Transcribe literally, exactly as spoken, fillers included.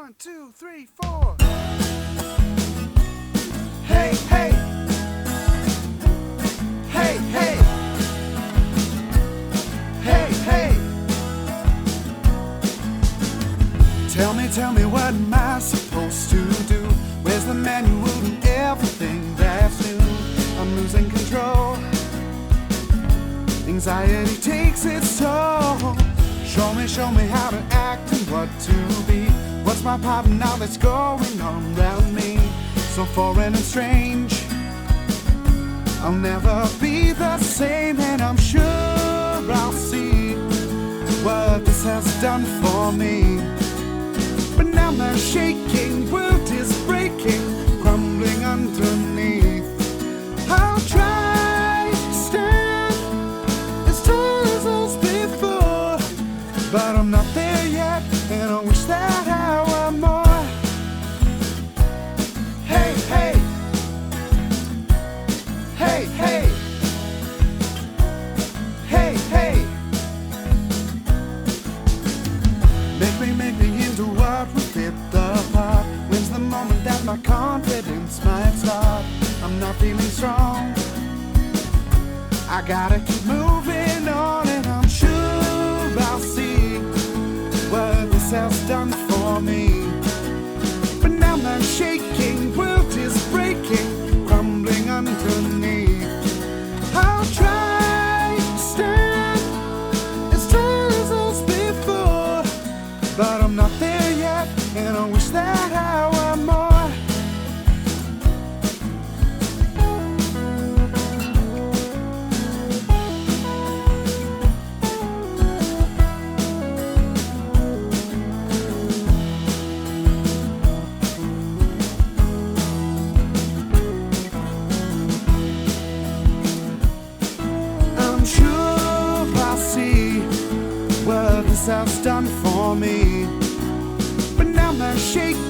One, two, three, four. Hey, hey. Hey, hey. Hey, hey. Tell me, tell me, what am I supposed to do? Where's the manual and everything that's new? I'm losing control. Anxiety takes its toll. Show me, show me how to act and what to be. What's my part now that's going on around me? So foreign and strange. I'll never be the same, and I'm sure I'll see what this has done for me. But now my shaking world is breaking, crumbling underneath. I'll try to stand as tall as those before, but I'm not there yet, and I wish that I were more. Hey, hey. Hey, hey. Hey, hey. Make me, make me into what will fit the part. When's the moment that my confidence might start? I'm not feeling strong. I gotta keep moving on, and I'm sure I'll see what this has done for me. But now my shaking world is breaking, crumbling underneath. I'll try to stand as tall as those before, but I'm not there yet, and I wish that I were more. I'm sure I'll see what this has done for me. But now my shake